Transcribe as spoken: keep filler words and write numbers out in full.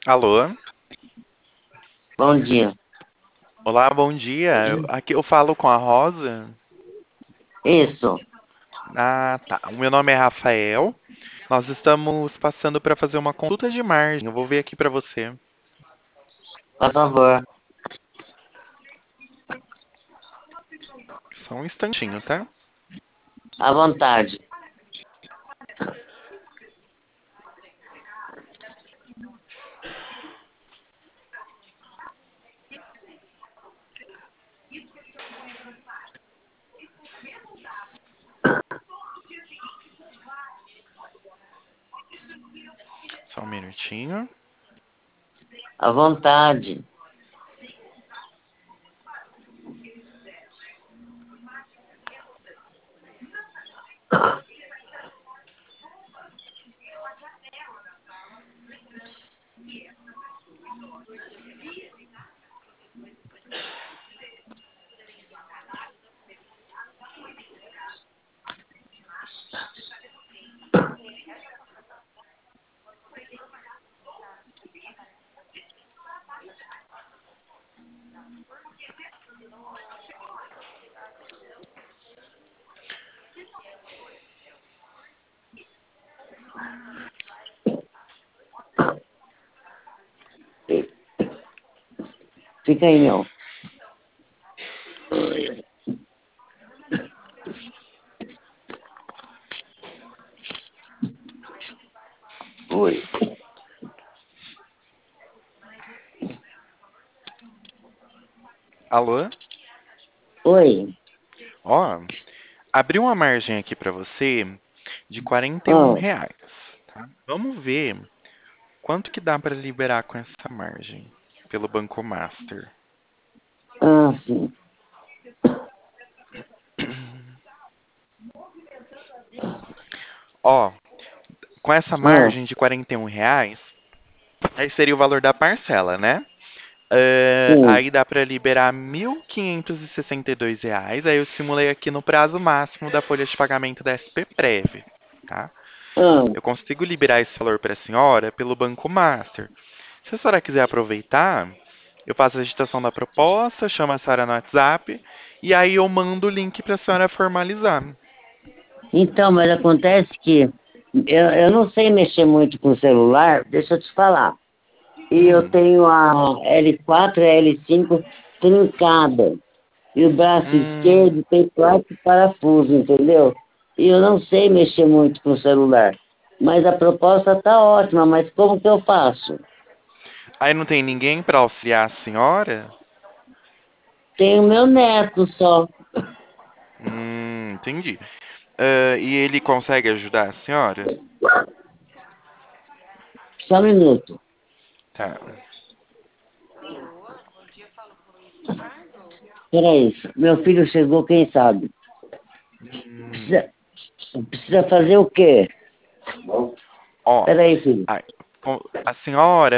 Alô? Bom dia. Olá, bom dia. Eu- Aqui eu falo com a Rosa. Isso, Ah, tá. O meu nome é Rafael. Nós estamos passando para fazer uma consulta de margem. Eu vou ver aqui para você. por favor. Só um instantinho, tá? À vontade. Só um minutinho. À vontade. Fica aí, meu. Oi. Alô? Oi. Ó, abri uma margem aqui para você de quarenta e um Ah, reais, tá? Vamos ver quanto que dá para liberar com essa margem pelo Banco Master. ah, sim. Ó, com essa Ah, margem de quarenta e um reais, aí seria o valor da parcela, né? É, sim. aí dá para liberar mil quinhentos e sessenta e dois reais. Aí eu simulei aqui no prazo máximo da folha de pagamento da S P Prev, tá? Ah, Eu consigo liberar esse valor para a senhora pelo Banco Master. Se a senhora quiser aproveitar, eu faço a digitação da proposta, chamo a senhora no WhatsApp e aí eu mando o link para a senhora formalizar. então, mas acontece que eu, eu não sei mexer muito com o celular, deixa eu te falar. E eu Hum, tenho a L quatro e a L cinco trincada. E o braço hum. esquerdo tem quatro parafusos, entendeu? E eu não sei mexer muito com o celular. Mas a proposta tá ótima, mas como que eu faço? Aí não tem ninguém para auxiliar a senhora? Tenho meu neto só. Hum, entendi. Ah, e ele consegue ajudar a senhora? Só um minuto. Tá. Peraí, meu filho chegou, quem sabe? Hum, Precisa, precisa fazer o quê? ó, Peraí, filho. a, com- a senhora